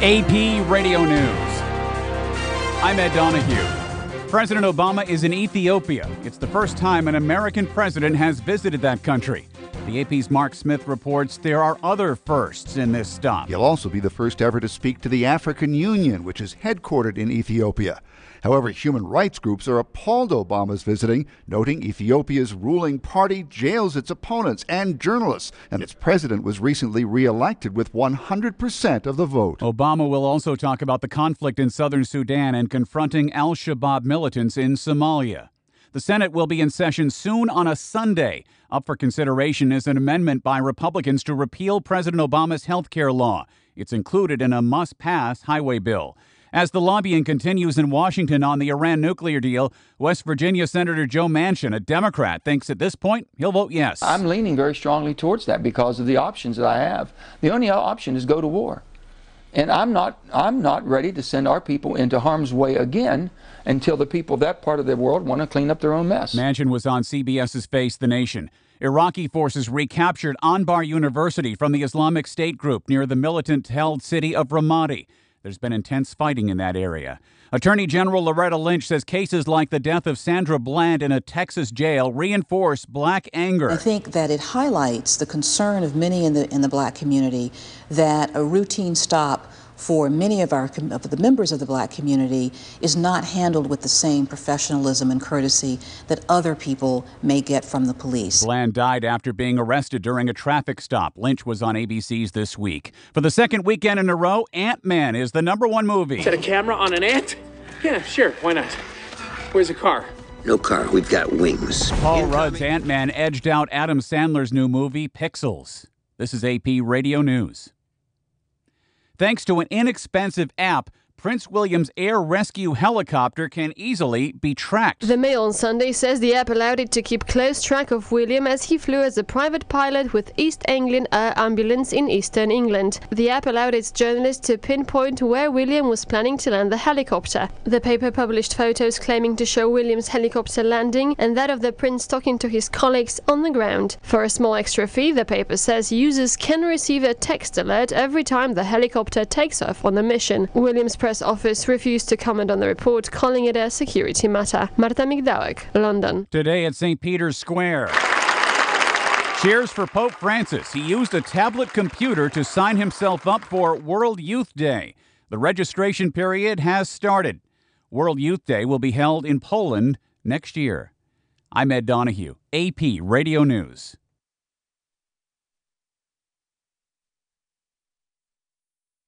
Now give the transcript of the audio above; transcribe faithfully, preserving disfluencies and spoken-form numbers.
A P Radio News. I'm Ed Donahue. President Obama is in Ethiopia. It's the first time an American president has visited that country. The A P's Mark Smith reports there are other firsts in this stop. He'll also be the first ever to speak to the African Union, which is headquartered in Ethiopia. However, human rights groups are appalled Obama's visiting, noting Ethiopia's ruling party jails its opponents and journalists, and its president was recently reelected with one hundred percent of the vote. Obama will also talk about the conflict in southern Sudan and confronting al-Shabaab militants in Somalia. The Senate will be in session soon on a Sunday. Up for consideration is an amendment by Republicans to repeal President Obama's health care law. It's included in a must-pass highway bill. As the lobbying continues in Washington on the Iran nuclear deal, West Virginia Senator Joe Manchin, a Democrat, thinks at this point he'll vote yes. I'm leaning very strongly towards that because of the options that I have. The only option is go to war. And I'm not, I'm not ready to send our people into harm's way again until the people of that part of the world want to clean up their own mess. Manchin was on C B S's Face the Nation. Iraqi forces recaptured Anbar University from the Islamic State group near the militant-held city of Ramadi. There's been intense fighting in that area. Attorney General Loretta Lynch says cases like the death of Sandra Bland in a Texas jail reinforce black anger. I think that it highlights the concern of many in the in the black community that a routine stop for many of our of the members of the black community is not handled with the same professionalism and courtesy that other people may get from the police. Bland died after being arrested during a traffic stop. Lynch was on A B C's This Week. For the second weekend in a row, Ant-Man is the number one movie. Set a camera on an ant? Yeah, sure, why not? Where's the car? No car, we've got wings. Paul Incoming. Rudd's Ant-Man edged out Adam Sandler's new movie, Pixels. This is A P Radio News. Thanks to an inexpensive app, Prince William's air rescue helicopter can easily be tracked. The Mail on Sunday says the app allowed it to keep close track of William as he flew as a private pilot with East Anglian Air Ambulance in eastern England. The app allowed its journalists to pinpoint where William was planning to land the helicopter. The paper published photos claiming to show William's helicopter landing and that of the prince talking to his colleagues on the ground. For a small extra fee, the paper says users can receive a text alert every time the helicopter takes off on a mission. William's press office refused to comment on the report, calling it a security matter. Marta Migdałek, London. Today at Saint Peter's Square. Cheers for Pope Francis. He used a tablet computer to sign himself up for World Youth Day. The registration period has started. World Youth Day will be held in Poland next year. I'm Ed Donahue, A P Radio News.